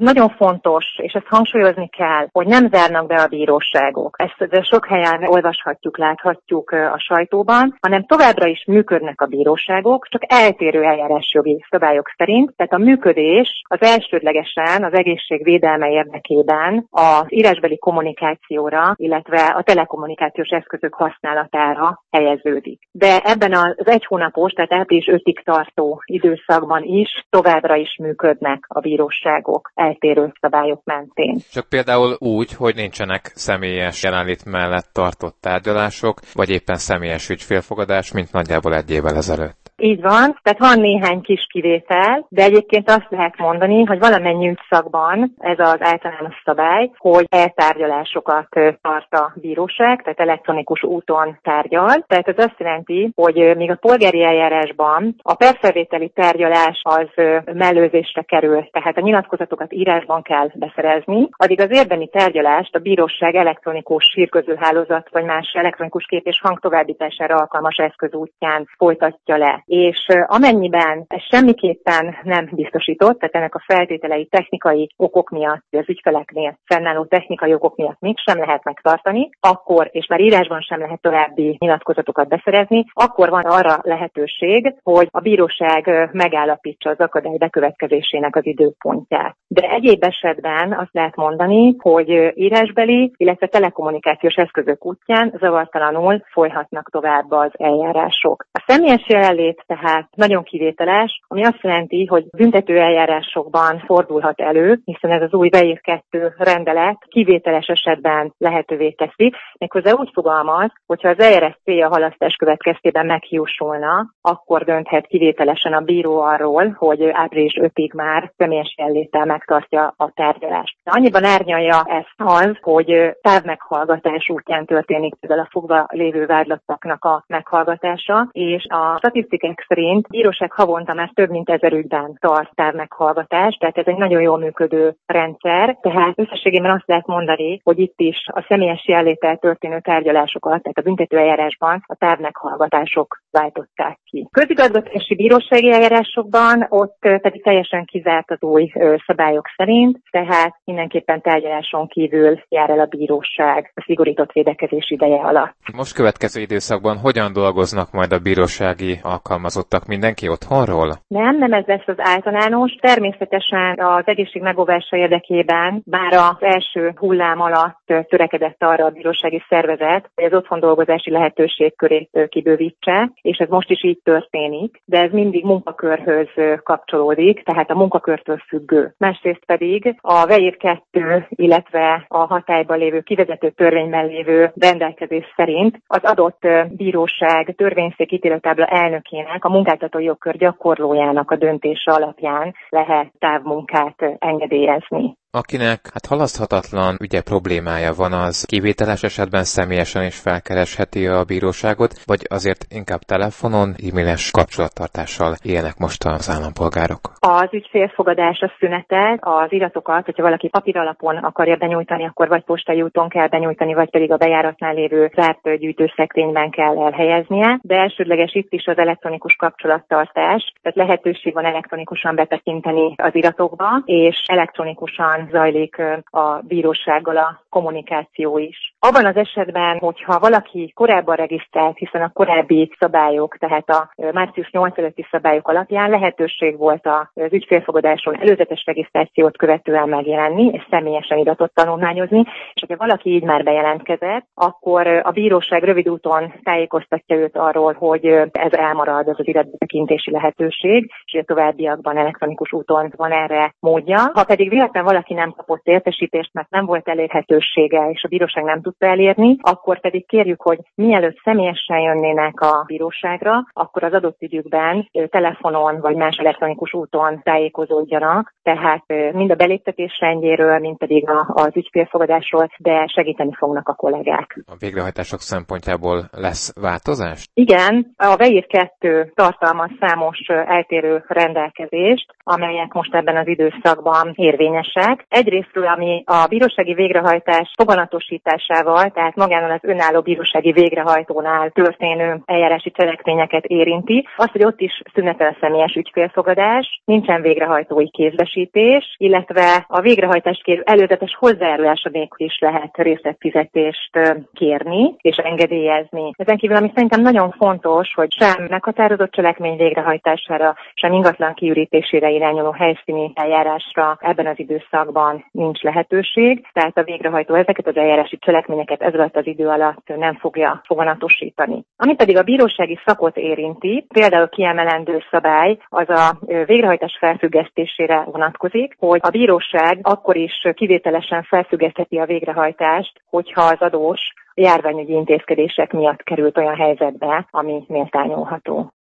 nagyon fontos, és ezt hangsúlyozni kell, hogy nem zárnak be a bíróságok. Ezt sok helyen olvashatjuk, láthatjuk a sajtóban, hanem továbbra is működnek a bíróságok, csak eltérő eljárásjogi szabályok szerint. Tehát a működés az elsődlegesen az egészség védelme érdekében az írásbeli kommunikációra, illetve a telekommunikációs eszközök használatára helyeződik. De ebben az egy hónapos, tehát április 5-ig tartó időszakban is továbbra is működnek a bíróságok eltérő szabályok mentén. Csak például úgy, hogy nincsenek személyes jelenlét mellett tartott tárgyalások, vagy éppen személyes ügyfélfogadás, mint nagyjából egy évvel ezelőtt. Így van, tehát van néhány kis kivétel, de egyébként azt lehet mondani, hogy valamennyi ügyszakban ez az általános szabály, hogy eltárgyalásokat tart a bíróság, tehát elektronikus úton tárgyal. Tehát ez azt jelenti, hogy míg a polgári eljárásban a perfelvételi tárgyalás az mellőzésre kerül, tehát a nyilatkozatokat írásban kell beszerezni, addig az érdemi tárgyalást a bíróság elektronikus hírközőhálózat vagy más elektronikus kép és hang továbbítására alkalmas eszköz útján folytatja le. És amennyiben ez semmiképpen nem biztosított, tehát ennek a feltételei technikai okok miatt, az ügyfeleknél fennálló technikai okok miatt mégsem lehet megtartani, akkor, és már írásban sem lehet további nyilatkozatokat beszerezni, akkor van arra lehetőség, hogy a bíróság megállapítsa az akadály bekövetkezésének az időpontját. De egyéb esetben azt lehet mondani, hogy írásbeli, illetve telekommunikációs eszközök útján zavartalanul folyhatnak tovább az eljárások. A személyes jelenlét tehát nagyon kivételes, ami azt jelenti, hogy büntető eljárásokban fordulhat elő, hiszen ez az új beír 2 rendelet kivételes esetben lehetővé teszi, méghozzá úgy fogalmaz, hogyha az eljárás célja halasztás következtében meghiúsulna, akkor dönthet kivételesen a bíró arról, hogy április 5-ig már személyes jelenléttel megtartja a tárgyalást. De annyiban árnyalja ezt az, hogy távmeghallgatás útján történik például a fogva lévő vádlottaknak a meghallgatása, és a statisztikák szerint bíróság havonta már több mint 1000 ügyben tart távmeghallgatást, tehát ez egy nagyon jól működő rendszer, tehát összességében azt lehet mondani, hogy itt is a személyes jelenléttel történő tárgyalásokat, tehát a büntetőeljárásban a távmeghallgatások váltották ki. Közigazgatási bírósági eljárásokban ott pedig teljesen kizárt az új szabályok szerint, tehát mindenképpen tárgyaláson kívül jár el a bíróság a szigorított védekezés ideje alatt. Most következő időszakban hogyan dolgoznak majd a bírósági alkalmazottak? Mindenki otthonról? Nem ez lesz az általános. Természetesen az egészség megóvása érdekében bár az első hullám alatt törekedett arra a bírósági szervezet, hogy az otthon dolgozási lehetőség körét kibővítse, és ez most is így történik, de ez mindig munkakörhöz kapcsolódik, tehát a munkakörtől függő. Másrészt pedig a VEIR 2, illetve a hatályban lévő kivezető törvényben lévő rendelkezés szerint az adott bíróság törvényszék ítéletábla elnökének, a munkáltatói jogkör gyakorlójának a döntése alapján lehet távmunkát engedélyezni. Akinek halaszthatatlan ügye problémája van, az kivételes esetben személyesen is felkeresheti a bíróságot, vagy azért inkább telefonon, e-mailes kapcsolattartással élnek most az állampolgárok? Az ügyfélfogadása szünetel, az iratokat, hogyha valaki papíralapon akarja benyújtani, akkor vagy postai úton kell benyújtani, vagy pedig a bejáratnál lévő zárt gyűjtőszekrényben kell elhelyeznie, de elsődleges itt is az elektronikus kapcsolattartás, tehát lehetőség van elektronikusan betekinteni az iratokba, és elektronikusan zajlik a bírósággal a kommunikáció is. Abban az esetben, hogyha valaki korábban regisztrált, hiszen a korábbi szabályok, tehát a március 8 előtti szabályok alapján lehetőség volt az ügyfélfogadáson előzetes regisztrációt követően megjelenni, és személyesen iratot tanulmányozni, és hogyha valaki így már bejelentkezett, akkor a bíróság rövid úton tájékoztatja őt arról, hogy ez elmarad, az iratbetekintési lehetőség, és a továbbiakban elektronikus úton van erre módja. Ha pedig véletlenül valaki nem kapott értesítést, mert nem volt elérhetősége, és a bíróság nem tudta elérni, akkor pedig kérjük, hogy mielőtt személyesen jönnének a bíróságra, akkor az adott ügyükben telefonon vagy más elektronikus úton tájékozódjanak, tehát mind a beléptetés rendjéről, mind pedig az ügyfélfogadásról, de segíteni fognak a kollégák. A végrehajtások szempontjából lesz változás? Igen, a VEIR 2 tartalmaz számos eltérő rendelkezést, amelyek most ebben az időszakban érvényesek. Egyrésztről, ami a bírósági végrehajtás foganatosítására magával, tehát magánál az önálló bírósági végrehajtónál történő eljárási cselekményeket érinti. Az, hogy ott is szünetel a személyes ügyfélfogadás, nincsen végrehajtói kézbesítés, illetve a végrehajtást kérő előzetes hozzájárulása nélkül is lehet részletfizetést kérni és engedélyezni. Ezen kívül, ami szerintem nagyon fontos, hogy sem meghatározott cselekmény végrehajtására, sem ingatlan kiürítésére irányuló helyszíni eljárásra ebben az időszakban nincs lehetőség, tehát a végrehajtó ezeket az eljárási cselekményeket ez alatt az idő alatt nem fogja foganatosítani. Ami pedig a bírósági szakot érinti, például kiemelendő szabály az a végrehajtás felfüggesztésére vonatkozik, hogy a bíróság akkor is kivételesen felfüggesztheti a végrehajtást, hogyha az adós a járványügyi intézkedések miatt került olyan helyzetbe, ami méltányolható.